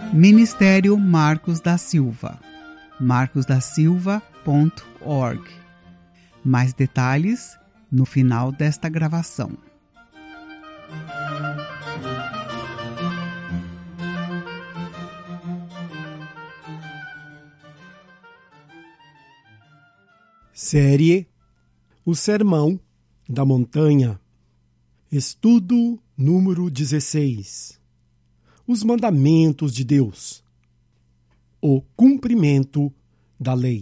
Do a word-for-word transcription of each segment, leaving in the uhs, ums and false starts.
Ministério Marcos da Silva, marcos da silva ponto org. Mais detalhes no final desta gravação. Série O Sermão da Montanha. Estudo número dezesseis. Os mandamentos de Deus. O cumprimento da lei.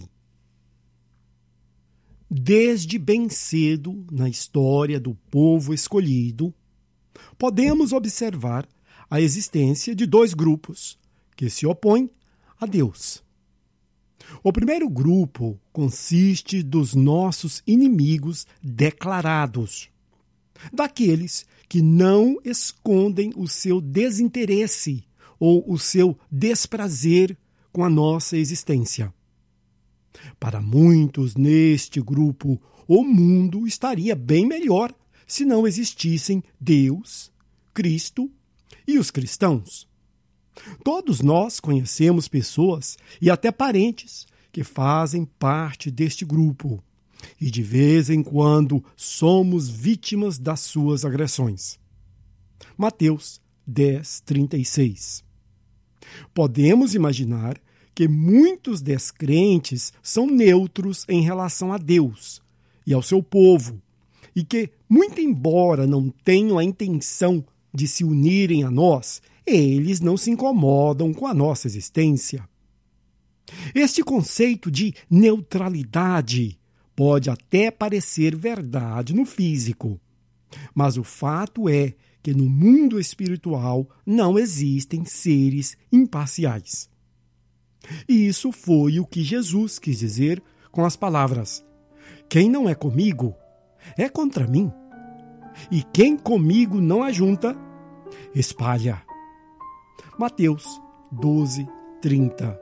Desde bem cedo na história do povo escolhido, podemos observar a existência de dois grupos que se opõem a Deus. O primeiro grupo consiste dos nossos inimigos declarados, daqueles que não escondem o seu desinteresse ou o seu desprazer com a nossa existência. Para muitos neste grupo, o mundo estaria bem melhor se não existissem Deus, Cristo e os cristãos. Todos nós conhecemos pessoas e até parentes que fazem parte deste grupo e de vez em quando somos vítimas das suas agressões. Mateus dez, trinta e seis. Podemos imaginar que muitos descrentes são neutros em relação a Deus e ao seu povo e que, muito embora não tenham a intenção de se unirem a nós, eles não se incomodam com a nossa existência. Este conceito de neutralidade pode até parecer verdade no físico, mas o fato é que no mundo espiritual não existem seres imparciais. E isso foi o que Jesus quis dizer com as palavras: quem não é comigo, é contra mim. E quem comigo não ajunta, espalha. Mateus doze, trinta.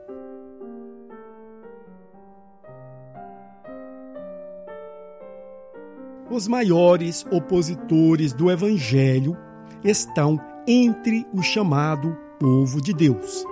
Os maiores opositores do Evangelho estão entre o chamado povo de Deus.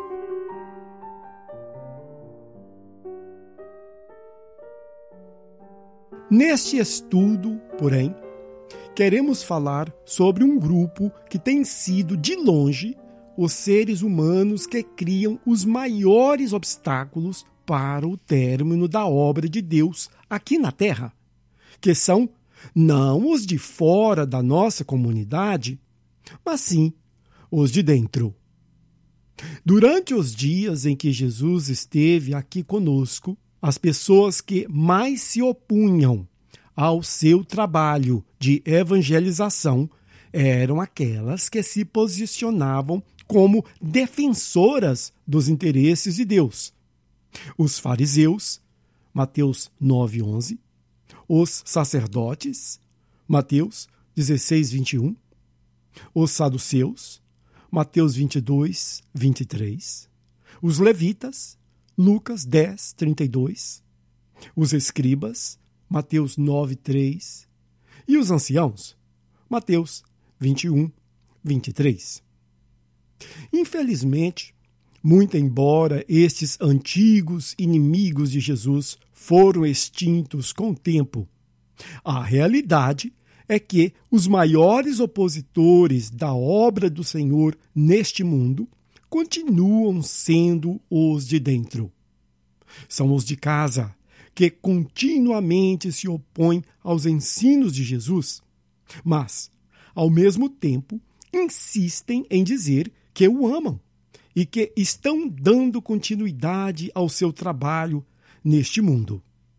Neste estudo, porém, queremos falar sobre um grupo que tem sido, de longe, os seres humanos que criam os maiores obstáculos para o término da obra de Deus aqui na Terra, que são não os de fora da nossa comunidade, mas sim os de dentro. Durante os dias em que Jesus esteve aqui conosco, as pessoas que mais se opunham ao seu trabalho de evangelização eram aquelas que se posicionavam como defensoras dos interesses de Deus. Os fariseus, Mateus nove, onze, os sacerdotes, Mateus dezesseis, vinte e um, os saduceus, Mateus vinte e dois, vinte e três, os levitas, Lucas dez, trinta e dois, os escribas, Mateus nove, três, e os anciãos, Mateus vinte e um, vinte e três. Infelizmente, muito embora estes antigos inimigos de Jesus foram extintos com o tempo, a realidade é que os maiores opositores da obra do Senhor neste mundo continuam sendo os de dentro. São os de casa, que continuamente se opõem aos ensinos de Jesus, mas, ao mesmo tempo, insistem em dizer que o amam e que estão dando continuidade ao seu trabalho neste mundo.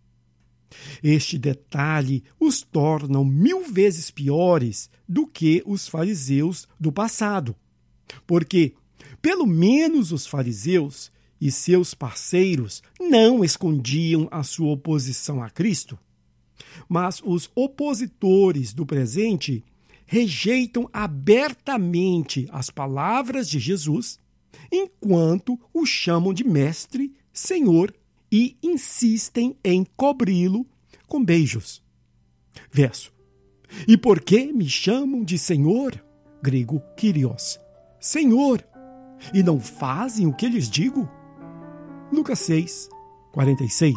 Este detalhe os torna mil vezes piores do que os fariseus do passado, porque, pelo menos os fariseus e seus parceiros não escondiam a sua oposição a Cristo, mas os opositores do presente rejeitam abertamente as palavras de Jesus, enquanto o chamam de mestre, senhor, e insistem em cobri-lo com beijos. Verso. E por que me chamam de senhor? Grego, Kyrios. Senhor, e não fazem o que lhes digo? Lucas seis, quarenta e seis.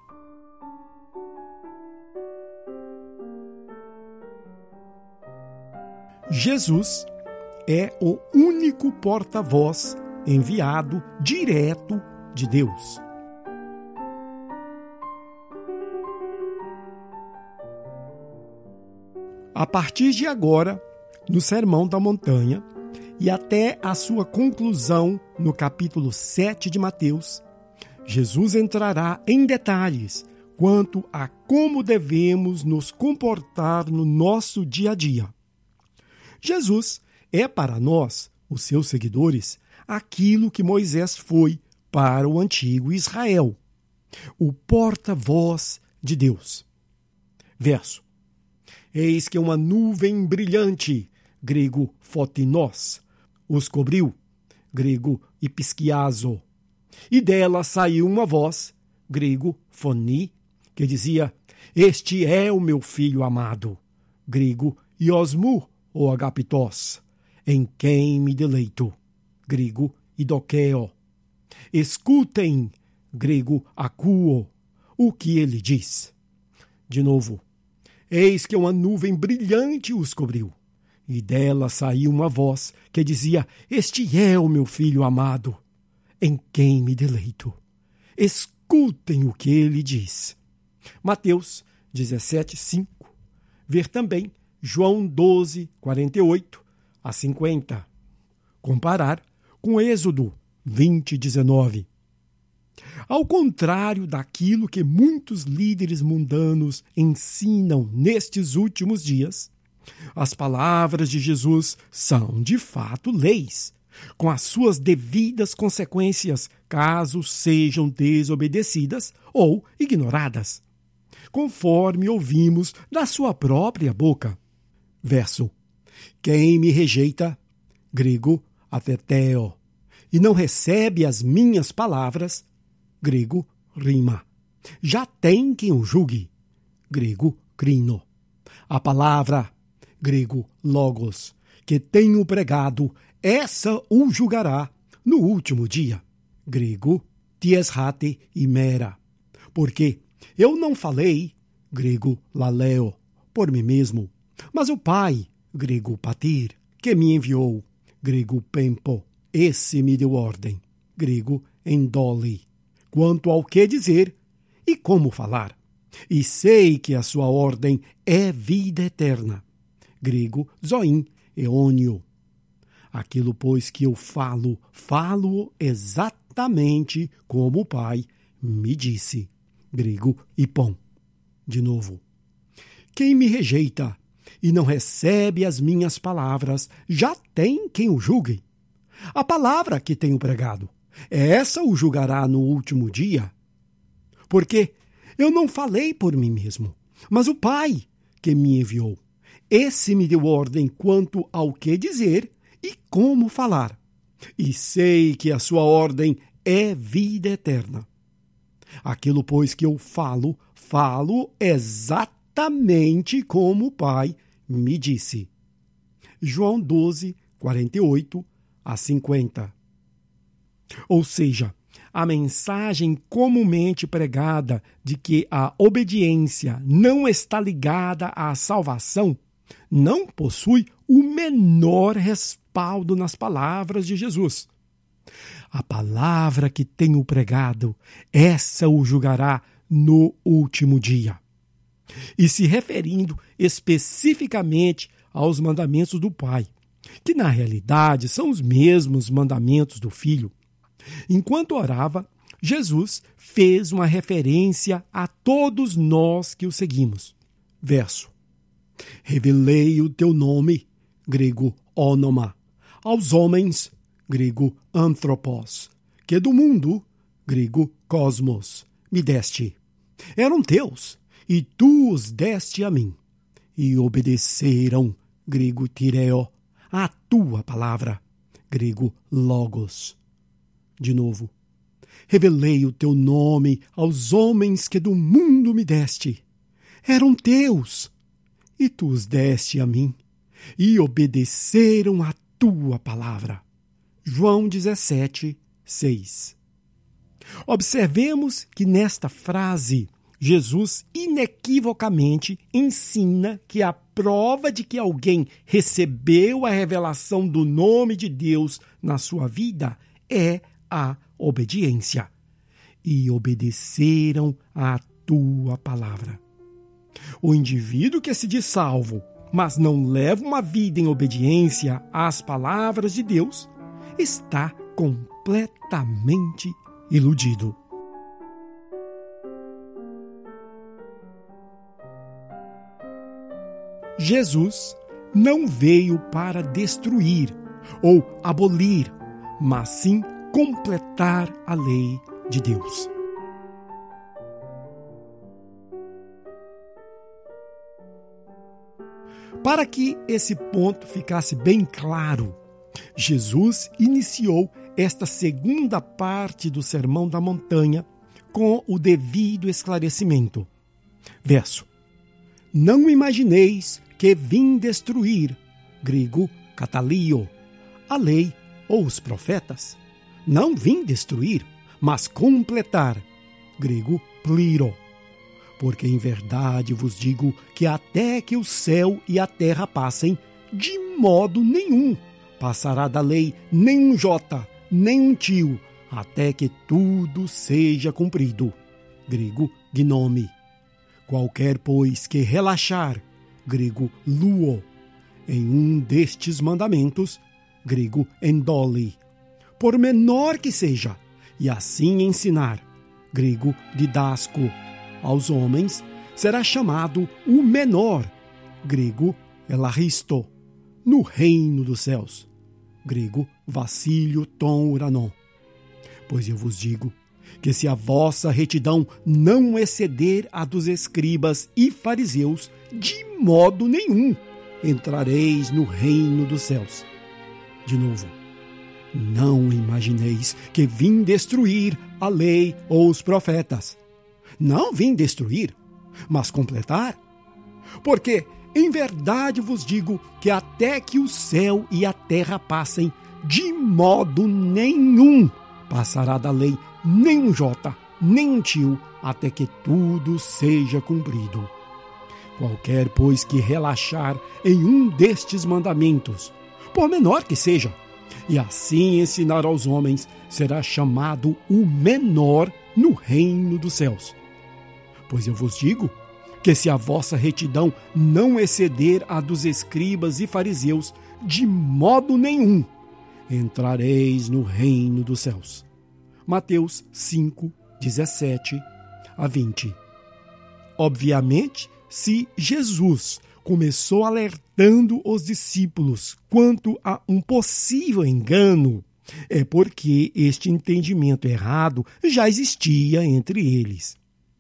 Jesus é o único porta-voz enviado direto de Deus. A partir de agora, no Sermão da Montanha, e até a sua conclusão no capítulo sete de Mateus, Jesus entrará em detalhes quanto a como devemos nos comportar no nosso dia a dia. Jesus é para nós, os seus seguidores, aquilo que Moisés foi para o antigo Israel, o porta-voz de Deus. Verso: Eis que uma nuvem brilhante, grego fotinós, os cobriu, grego ipisquiazo, e dela saiu uma voz, grego foni, que dizia: Este é o meu filho amado, grego iosmu, ou agapitós, em quem me deleito, grego idokeo. Escutem, grego akuo, o que ele diz. De novo: Eis que uma nuvem brilhante os cobriu, e dela saiu uma voz que dizia: Este é o meu filho amado, em quem me deleito. Escutem o que ele diz. Mateus dezessete, cinco. Ver também João doze, quarenta e oito a cinquenta. Comparar com Êxodo vinte, dezenove. Ao contrário daquilo que muitos líderes mundanos ensinam nestes últimos dias, as palavras de Jesus são, de fato, leis, com as suas devidas consequências, caso sejam desobedecidas ou ignoradas, conforme ouvimos da sua própria boca. Verso: Quem me rejeita, grego atheteo, e não recebe as minhas palavras, grego rima, já tem quem o julgue, grego crino. A palavra, grego logos, que tenho pregado, essa o julgará no último dia, grego tieshate imera, porque eu não falei, grego laleo, por mim mesmo, mas o Pai, grego patir, que me enviou, grego pempo, esse me deu ordem, grego endole, quanto ao que dizer e como falar. E sei que a sua ordem é vida eterna, grego zoin eônio. Aquilo, pois, que eu falo, falo exatamente como o Pai me disse, grego ipon. De novo: Quem me rejeita e não recebe as minhas palavras, já tem quem o julgue. A palavra que tenho pregado, essa o julgará no último dia. Porque eu não falei por mim mesmo, mas o Pai que me enviou. Esse me deu ordem quanto ao que dizer e como falar. E sei que a sua ordem é vida eterna. Aquilo, pois, que eu falo, falo exatamente como o Pai me disse. João doze, quarenta e oito a cinquenta. Ou seja, a mensagem comumente pregada de que a obediência não está ligada à salvação não possui o menor respaldo nas palavras de Jesus. A palavra que tenho pregado, essa o julgará no último dia. E se referindo especificamente aos mandamentos do Pai, que na realidade são os mesmos mandamentos do Filho, enquanto orava, Jesus fez uma referência a todos nós que o seguimos. Verso: Revelei o teu nome, grego onoma, aos homens, grego anthropos, que do mundo, grego cosmos, me deste. Eram teus, e tu os deste a mim, e obedeceram, grego tireo, a tua palavra, grego logos. De novo: Revelei o teu nome aos homens que do mundo me deste. Eram teus, e tu os deste a mim, e obedeceram a tua palavra, João dezessete, seis. Observemos que nesta frase, Jesus inequivocamente ensina que a prova de que alguém recebeu a revelação do nome de Deus na sua vida é a obediência. E obedeceram à tua palavra. O indivíduo que se diz salvo, mas não leva uma vida em obediência às palavras de Deus, está completamente iludido. Jesus não veio para destruir ou abolir, mas sim completar a lei de Deus. Para que esse ponto ficasse bem claro, Jesus iniciou esta segunda parte do Sermão da Montanha com o devido esclarecimento. Verso: Não imagineis que vim destruir, grego katalio, a lei ou os profetas. Não vim destruir, mas completar, grego pliro. Porque em verdade vos digo que até que o céu e a terra passem, de modo nenhum passará da lei nem um jota, nem um tio, até que tudo seja cumprido. Grego gnome. Qualquer, pois, que relaxar, grego luo, em um destes mandamentos, grego endole, por menor que seja, e assim ensinar, grego didasco, aos homens, será chamado o menor, grego elaristo, no reino dos céus, grego vacílio ton uranon. Pois eu vos digo que se a vossa retidão não exceder a dos escribas e fariseus, de modo nenhum entrareis no reino dos céus. De novo, não imagineis que vim destruir a lei ou os profetas. Não vim destruir, mas completar. Porque, em verdade vos digo que até que o céu e a terra passem, de modo nenhum passará da lei nem um jota, nem um tio, até que tudo seja cumprido. Qualquer, pois, que relaxar em um destes mandamentos, por menor que seja, e assim ensinar aos homens, será chamado o menor no reino dos céus. Pois eu vos digo que se a vossa retidão não exceder a dos escribas e fariseus, de modo nenhum entrareis no reino dos céus. Mateus cinco, dezessete a vinte. Obviamente, se Jesus começou alertando os discípulos quanto a um possível engano, é porque este entendimento errado já existia entre eles.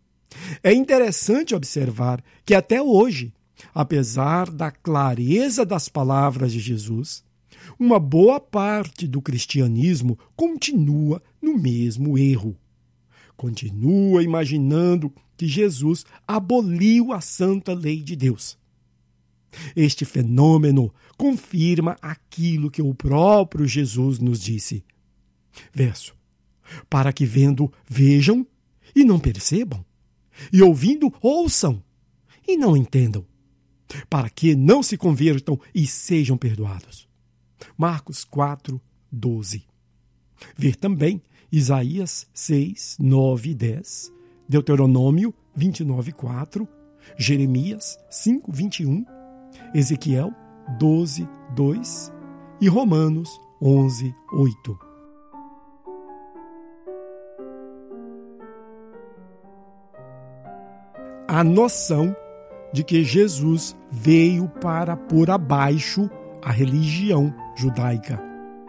É interessante observar que até hoje, apesar da clareza das palavras de Jesus, uma boa parte do cristianismo continua no mesmo erro. Continua imaginando que Jesus aboliu a santa lei de Deus. Este fenômeno confirma aquilo que o próprio Jesus nos disse. Verso: Para que vendo, vejam e não percebam, e ouvindo, ouçam e não entendam, para que não se convertam e sejam perdoados. Marcos quatro, doze. Ver também Isaías seis, nove e dez, Deuteronômio vinte e nove, quatro, Jeremias cinco, vinte e um, Ezequiel doze, dois e Romanos onze, oito. A noção de que Jesus veio para pôr abaixo a religião judaica.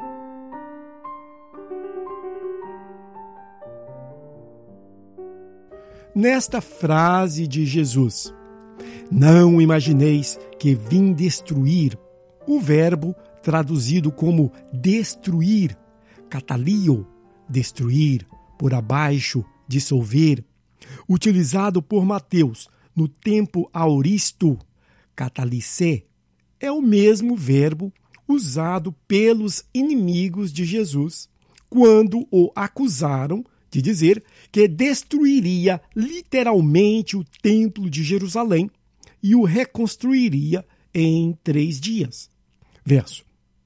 Nesta frase de Jesus, não imagineis que vim destruir, o verbo traduzido como destruir, katalio, destruir, por abaixo, dissolver, utilizado por Mateus no tempo aoristo, katalice, é o mesmo verbo usado pelos inimigos de Jesus quando o acusaram de dizer que destruiria literalmente o templo de Jerusalém e o reconstruiria em três dias. Verso.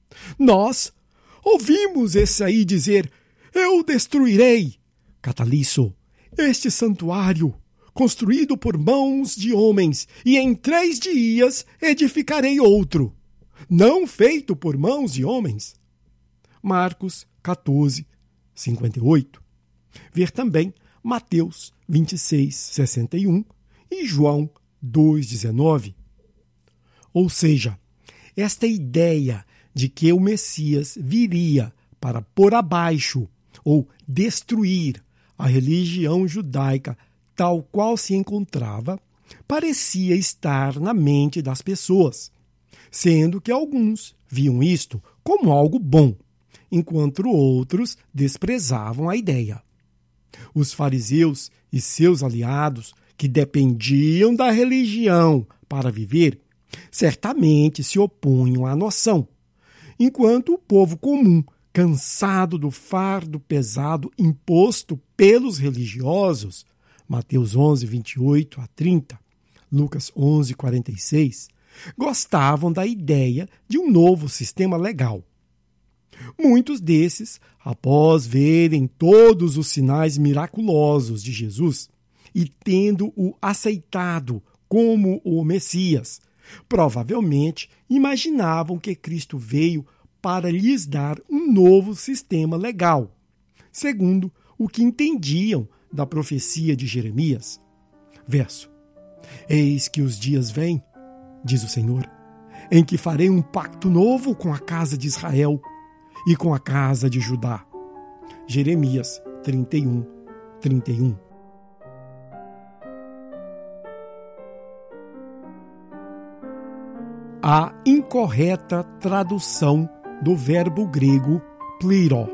Nós ouvimos esse aí dizer, eu destruirei, cataliço, este santuário, construído por mãos de homens, e em três dias edificarei outro, não feito por mãos de homens. Marcos quatorze, cinquenta e oito. Ver também Mateus vinte e seis, sessenta e um e João dois, dezenove. Ou seja, esta ideia de que o Messias viria para pôr abaixo ou destruir a religião judaica tal qual se encontrava, parecia estar na mente das pessoas, sendo que alguns viam isto como algo bom, enquanto outros desprezavam a ideia. Os fariseus e seus aliados, que dependiam da religião para viver, certamente se opunham à noção, enquanto o povo comum, cansado do fardo pesado imposto pelos religiosos, Mateus onze, vinte e oito a trinta, Lucas onze, quarenta e seis, gostavam da ideia de um novo sistema legal. Muitos desses, após verem todos os sinais miraculosos de Jesus e tendo-o aceitado como o Messias, provavelmente imaginavam que Cristo veio para lhes dar um novo sistema legal, segundo o que entendiam da profecia de Jeremias. Verso. Eis que os dias vêm, diz o Senhor, em que farei um pacto novo com a casa de Israel e com a casa de Judá. Jeremias trinta e um, trinta e um. A incorreta tradução do verbo grego pliro.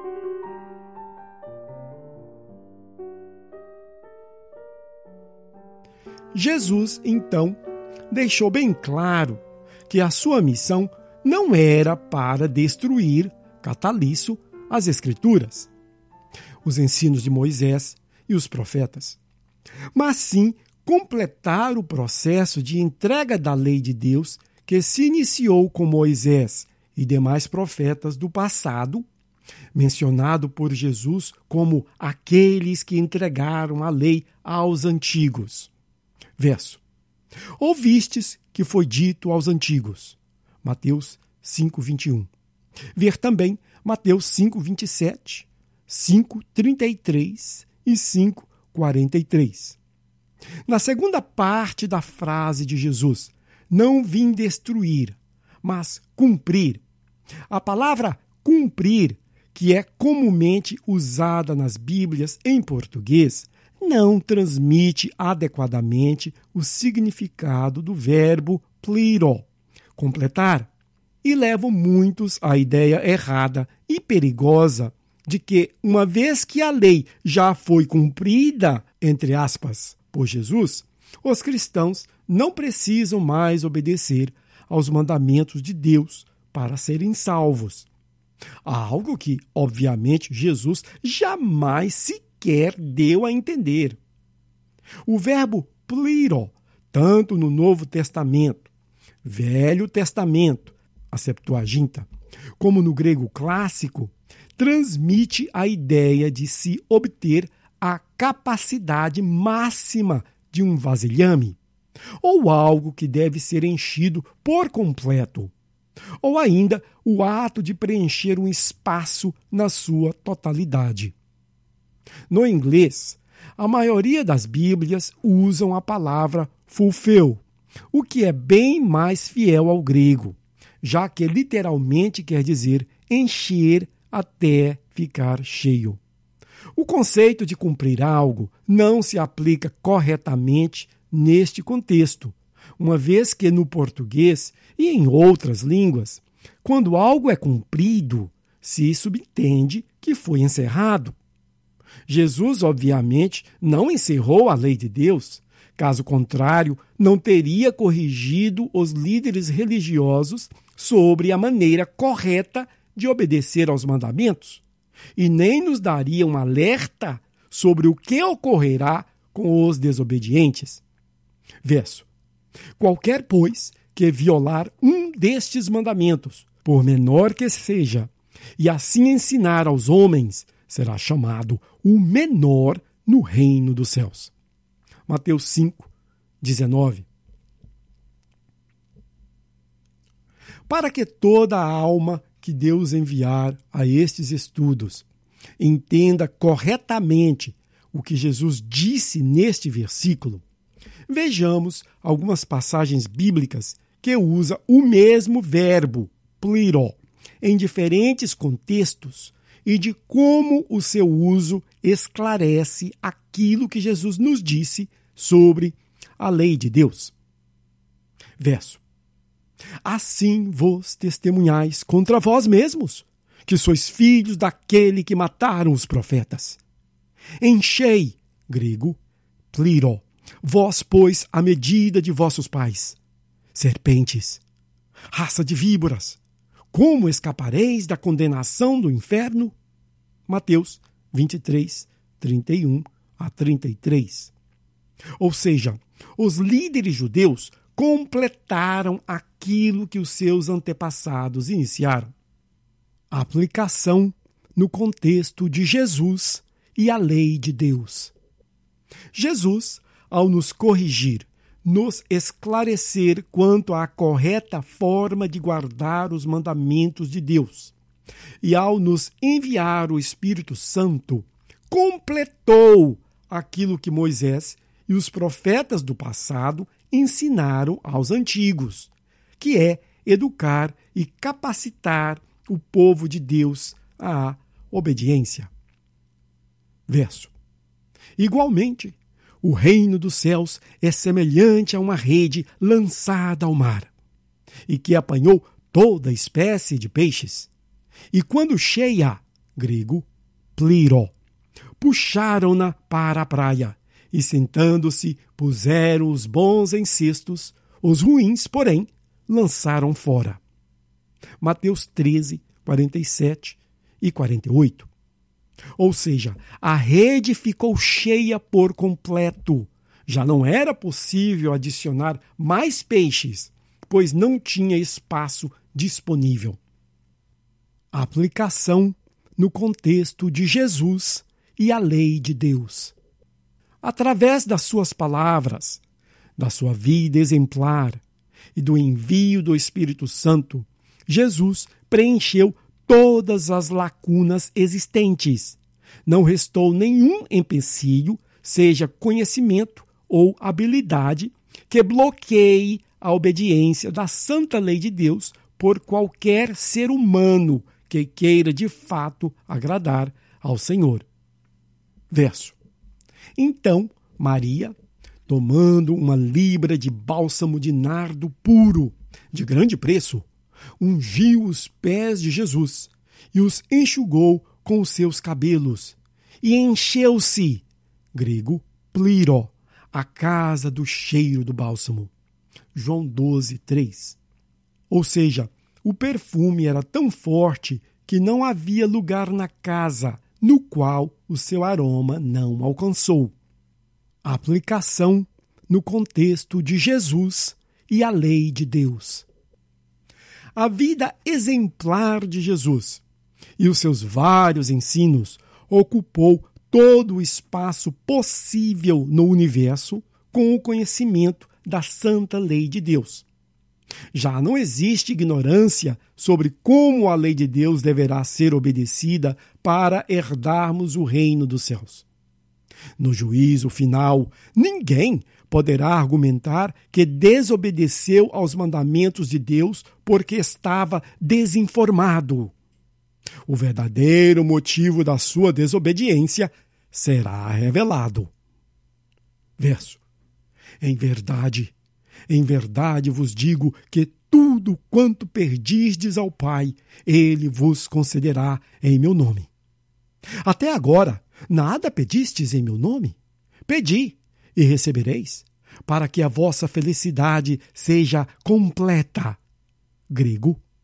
Jesus, então, deixou bem claro que a sua missão não era para destruir, cataliço, as Escrituras, os ensinos de Moisés e os profetas, mas sim completar o processo de entrega da lei de Deus que se iniciou com Moisés e demais profetas do passado, mencionado por Jesus como aqueles que entregaram a lei aos antigos. Verso. Ouvistes que foi dito aos antigos. Mateus cinco, vinte e um. Ver também Mateus cinco, vinte e sete, cinco, trinta e três e cinco, quarenta e três. Na segunda parte da frase de Jesus, não vim destruir, mas cumprir. A palavra cumprir, que é comumente usada nas Bíblias em português, não transmite adequadamente o significado do verbo pliro, completar, e levam muitos à ideia errada e perigosa de que, uma vez que a lei já foi cumprida, entre aspas, por Jesus, os cristãos não precisam mais obedecer aos mandamentos de Deus para serem salvos. Algo que, obviamente, Jesus jamais sequer deu a entender. O verbo pliro, tanto no Novo Testamento, Velho Testamento, a Septuaginta, como no grego clássico, transmite a ideia de se obter a capacidade máxima de um vasilhame, ou algo que deve ser enchido por completo, ou ainda o ato de preencher um espaço na sua totalidade. No inglês, a maioria das Bíblias usam a palavra fulfill, o que é bem mais fiel ao grego, já que literalmente quer dizer encher até ficar cheio. O conceito de cumprir algo não se aplica corretamente neste contexto, uma vez que no português e em outras línguas, quando algo é cumprido, se subentende que foi encerrado. Jesus, obviamente, não encerrou a lei de Deus. Caso contrário, não teria corrigido os líderes religiosos sobre a maneira correta de obedecer aos mandamentos e nem nos daria um alerta sobre o que ocorrerá com os desobedientes. Verso: qualquer, pois, que violar um destes mandamentos, por menor que seja, e assim ensinar aos homens, será chamado o menor no reino dos céus. Mateus cinco, dezenove. Para que toda a alma que Deus enviar a estes estudos entenda corretamente o que Jesus disse neste versículo, vejamos algumas passagens bíblicas que usa o mesmo verbo, pliro, em diferentes contextos e de como o seu uso esclarece aquilo que Jesus nos disse sobre a lei de Deus. Verso: assim vos testemunhais contra vós mesmos, que sois filhos daquele que mataram os profetas. Enchei, grego, pliro, vós, pois, a medida de vossos pais. Serpentes, raça de víboras, como escapareis da condenação do inferno? Mateus vinte e três, trinta e um a trinta e três. Ou seja, os líderes judeus completaram aquilo que os seus antepassados iniciaram. A aplicação no contexto de Jesus e a lei de Deus. Jesus, ao nos corrigir, nos esclarecer quanto à correta forma de guardar os mandamentos de Deus, e ao nos enviar o Espírito Santo, completou aquilo que Moisés e os profetas do passado ensinaram aos antigos, que é educar e capacitar o povo de Deus à obediência. Verso: igualmente, o reino dos céus é semelhante a uma rede lançada ao mar, e que apanhou toda espécie de peixes. E quando cheia, grego, pliro, puxaram-na para a praia, e sentando-se, puseram os bons em cestos, os ruins, porém, lançaram fora. Mateus treze, quarenta e sete e quarenta e oito. Ou seja, a rede ficou cheia por completo. Já não era possível adicionar mais peixes, pois não tinha espaço disponível. A aplicação no contexto de Jesus e a lei de Deus. Através das suas palavras, da sua vida exemplar e do envio do Espírito Santo, Jesus preencheu todas as lacunas existentes. Não restou nenhum empecilho, seja conhecimento ou habilidade, que bloqueie a obediência da santa lei de Deus por qualquer ser humano que queira de fato agradar ao Senhor. Verso: então Maria, tomando uma libra de bálsamo de nardo puro, de grande preço, ungiu os pés de Jesus e os enxugou com os seus cabelos, e encheu-se, grego, pliro, a casa do cheiro do bálsamo. João doze, três. Ou seja, o perfume era tão forte que não havia lugar na casa no qual o seu aroma não alcançou. A aplicação no contexto de Jesus e a lei de Deus. A vida exemplar de Jesus e os seus vários ensinos ocupou todo o espaço possível no universo com o conhecimento da santa lei de Deus. Já não existe ignorância sobre como a lei de Deus deverá ser obedecida para herdarmos o reino dos céus. No juízo final, ninguém poderá argumentar que desobedeceu aos mandamentos de Deus porque estava desinformado. O verdadeiro motivo da sua desobediência será revelado. Verso: em verdade, em verdade vos digo que tudo quanto perdisdes ao Pai, Ele vos concederá em meu nome. Até agora, nada pedistes em meu nome? Pedi, e recebereis, para que a vossa felicidade seja completa. Grego,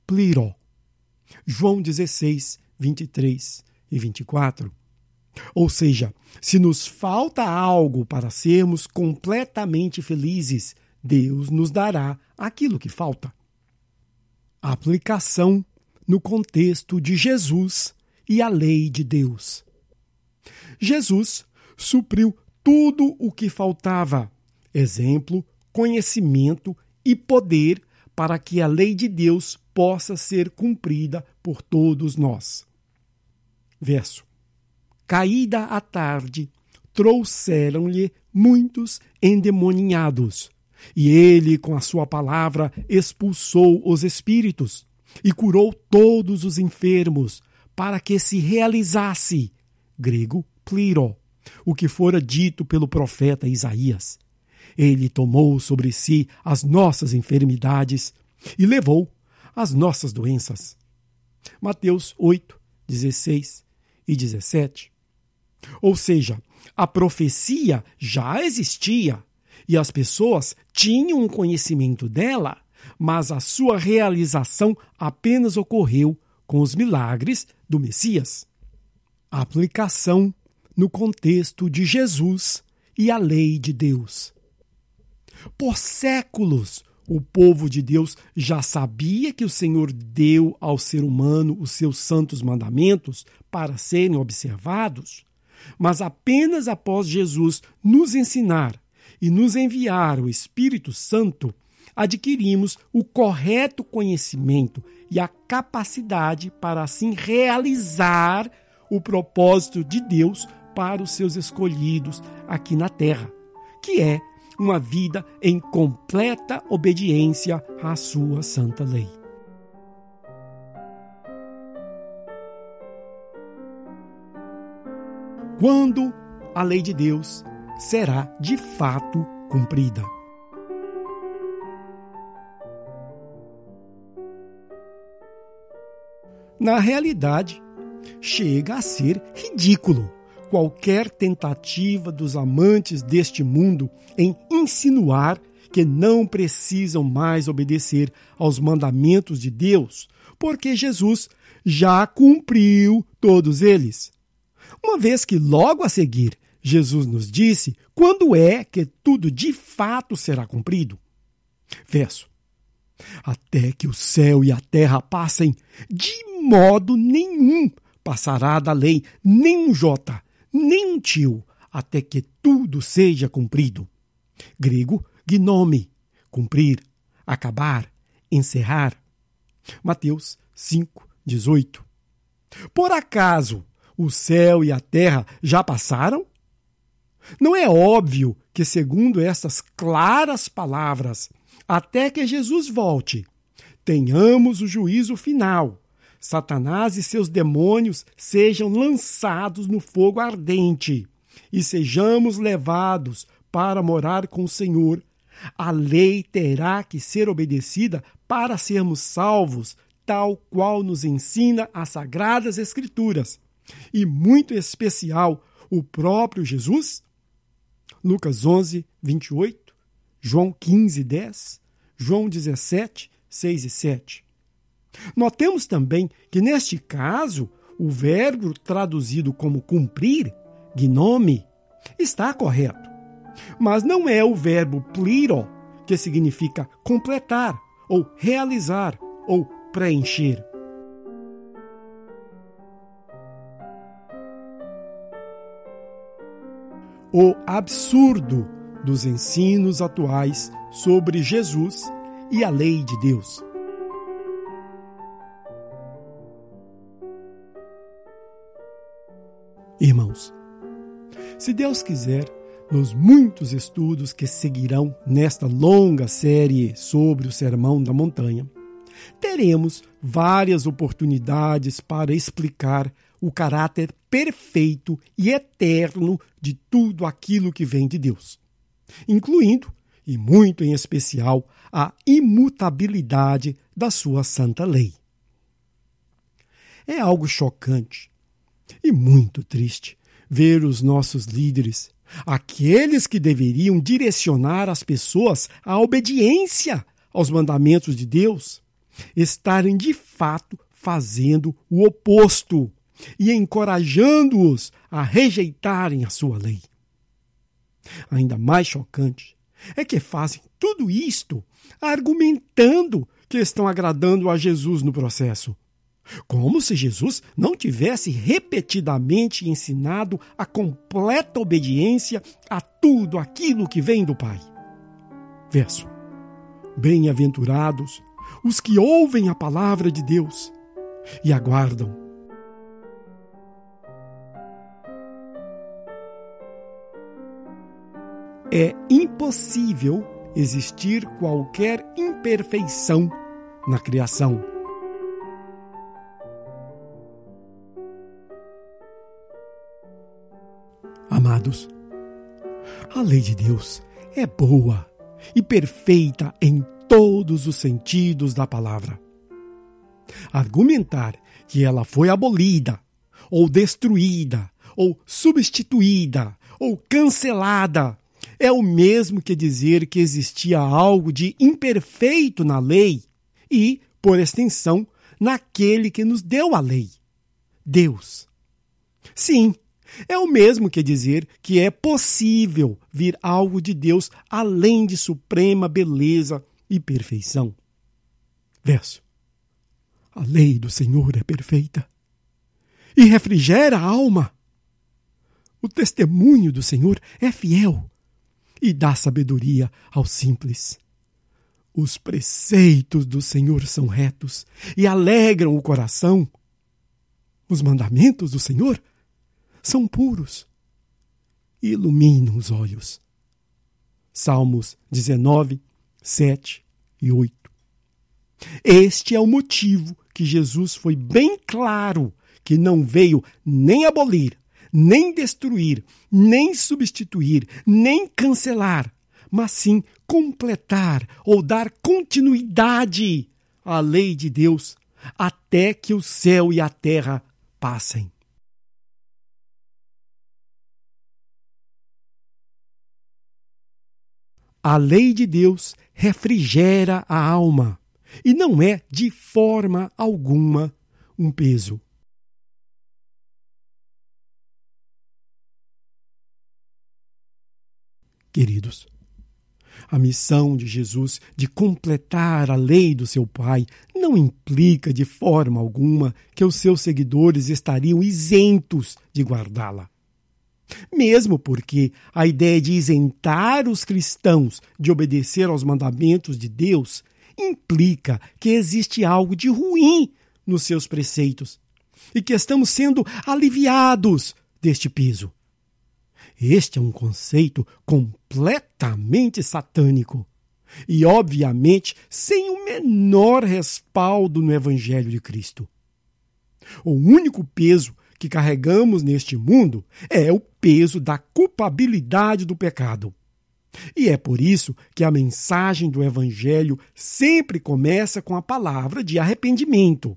pliro. João dezesseis, vinte e três e vinte e quatro. Ou seja, se nos falta algo para sermos completamente felizes, Deus nos dará aquilo que falta. Aplicação no contexto de Jesus e a lei de Deus. Jesus supriu tudo o que faltava, exemplo, conhecimento e poder para que a lei de Deus possa ser cumprida por todos nós. Verso. Caída a tarde, trouxeram-lhe muitos endemoniados, e ele, com a sua palavra, expulsou os espíritos e curou todos os enfermos, para que se realizasse, grego, pliro, o que fora dito pelo profeta Isaías. Ele tomou sobre si as nossas enfermidades e levou as nossas doenças. Mateus oito, dezesseis e dezessete. Ou seja, a profecia já existia e as pessoas tinham um conhecimento dela, mas a sua realização apenas ocorreu com os milagres do Messias. A aplicação no contexto de Jesus e a lei de Deus. Por séculos, o povo de Deus já sabia que o Senhor deu ao ser humano os seus santos mandamentos para serem observados, mas apenas após Jesus nos ensinar e nos enviar o Espírito Santo, adquirimos o correto conhecimento e a capacidade para assim realizar o propósito de Deus para os seus escolhidos aqui na terra, que é uma vida em completa obediência à sua santa lei. Quando a lei de Deus será de fato cumprida? Na realidade, chega a ser ridículo qualquer tentativa dos amantes deste mundo em insinuar que não precisam mais obedecer aos mandamentos de Deus, porque Jesus já cumpriu todos eles. Uma vez que logo a seguir Jesus nos disse quando é que tudo de fato será cumprido. Verso. Até que o céu e a terra passem, de modo nenhum passará da lei nem um jota, nem um tio, até que tudo seja cumprido. Grego, gnome, cumprir, acabar, encerrar. Mateus cinco, dezoito. Por acaso o céu e a terra já passaram? Não é óbvio que, segundo essas claras palavras, até que Jesus volte, tenhamos o juízo final, Satanás e seus demônios sejam lançados no fogo ardente e sejamos levados para morar com o Senhor. A lei terá que ser obedecida para sermos salvos, tal qual nos ensina as Sagradas Escrituras, e muito especial o próprio Jesus? Lucas onze, vinte e oito, João quinze, dez, João dezessete, seis e sete. Notemos também que, neste caso, o verbo traduzido como cumprir, gnome, está correto, mas não é o verbo pliro, que significa completar, ou realizar, ou preencher. O absurdo dos ensinos atuais sobre Jesus e a lei de Deus. Irmãos, se Deus quiser, nos muitos estudos que seguirão nesta longa série sobre o Sermão da Montanha, teremos várias oportunidades para explicar o caráter perfeito e eterno de tudo aquilo que vem de Deus, incluindo, e muito em especial, a imutabilidade da sua santa lei. É algo chocante e muito triste ver os nossos líderes, aqueles que deveriam direcionar as pessoas à obediência aos mandamentos de Deus, estarem de fato fazendo o oposto e encorajando-os a rejeitarem a sua lei. Ainda mais chocante é que fazem tudo isto argumentando que estão agradando a Jesus no processo, como se Jesus não tivesse repetidamente ensinado a completa obediência a tudo aquilo que vem do Pai. Verso: bem-aventurados os que ouvem a palavra de Deus e aguardam. É impossível existir qualquer imperfeição na criação. Amados, a lei de Deus é boa e perfeita em todos os sentidos da palavra. Argumentar que ela foi abolida, ou destruída, ou substituída, ou cancelada, é o mesmo que dizer que existia algo de imperfeito na lei e, por extensão, naquele que nos deu a lei, Deus. Sim, é o mesmo que dizer que é possível vir algo de Deus além de suprema beleza e perfeição. Verso: a lei do Senhor é perfeita e refrigera a alma. O testemunho do Senhor é fiel e dá sabedoria aos simples. Os preceitos do Senhor são retos e alegram o coração. Os mandamentos do Senhor são puros e iluminam os olhos. Salmos dezenove, sete e oito. Este é o motivo que Jesus foi bem claro que não veio nem abolir, nem destruir, nem substituir, nem cancelar, mas sim completar ou dar continuidade à lei de Deus até que o céu e a terra passem. A lei de Deus refrigera a alma e não é, de forma alguma, um peso. Queridos, a missão de Jesus de completar a lei do seu Pai não implica de forma alguma que os seus seguidores estariam isentos de guardá-la. Mesmo porque a ideia de isentar os cristãos de obedecer aos mandamentos de Deus implica que existe algo de ruim nos seus preceitos e que estamos sendo aliviados deste peso. Este é um conceito completamente satânico e, obviamente, sem o menor respaldo no Evangelho de Cristo. O único peso que carregamos neste mundo é o peso da culpabilidade do pecado. E é por isso que a mensagem do Evangelho sempre começa com a palavra de arrependimento.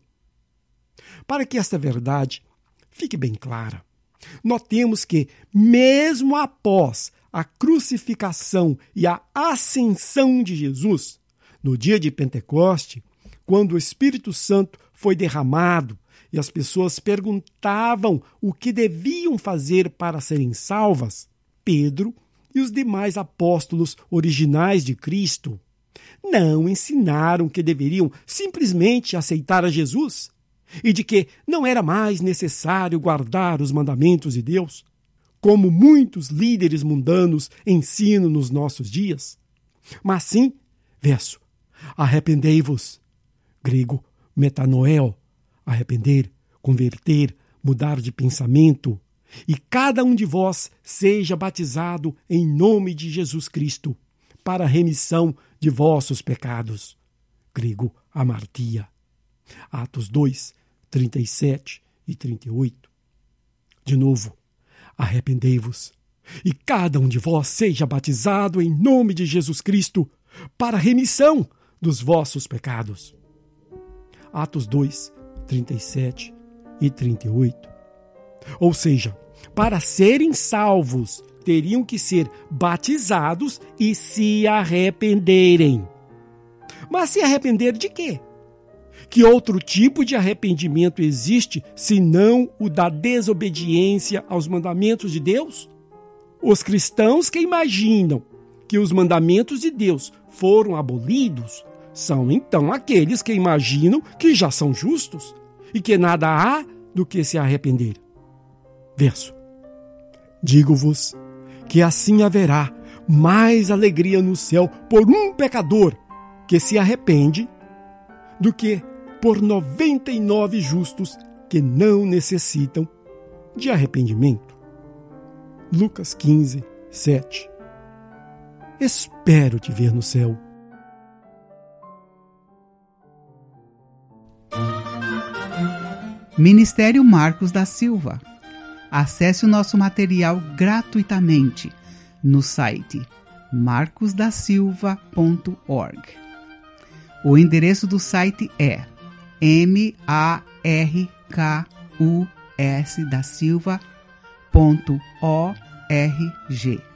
Para que esta verdade fique bem clara, notemos que, mesmo após a crucificação e a ascensão de Jesus, no dia de Pentecoste, quando o Espírito Santo foi derramado e as pessoas perguntavam o que deviam fazer para serem salvas, Pedro e os demais apóstolos originais de Cristo não ensinaram que deveriam simplesmente aceitar a Jesus e de que não era mais necessário guardar os mandamentos de Deus, como muitos líderes mundanos ensinam nos nossos dias. Mas sim, verso, arrependei-vos, grego metanoeo, arrepender, converter, mudar de pensamento, e cada um de vós seja batizado em nome de Jesus Cristo, para a remissão de vossos pecados. Grego amartia. Atos dois, trinta e sete e trinta e oito. De novo, arrependei-vos, e cada um de vós seja batizado em nome de Jesus Cristo, para a remissão dos vossos pecados. Atos dois, trinta e sete e trinta e oito. Ou seja, para serem salvos, teriam que ser batizados e se arrependerem. Mas se arrepender de quê? Que outro tipo de arrependimento existe senão o da desobediência aos mandamentos de Deus? Os cristãos que imaginam que os mandamentos de Deus foram abolidos são então aqueles que imaginam que já são justos e que nada há do que se arrepender. Verso. Digo-vos que assim haverá mais alegria no céu por um pecador que se arrepende do que por noventa e nove justos que não necessitam de arrependimento. Lucas quinze, sete. Espero te ver no céu. Ministério Marcos da Silva. Acesse o nosso material gratuitamente no site marcos da silva ponto org. O endereço do site é m a r k u s da silva ponto org.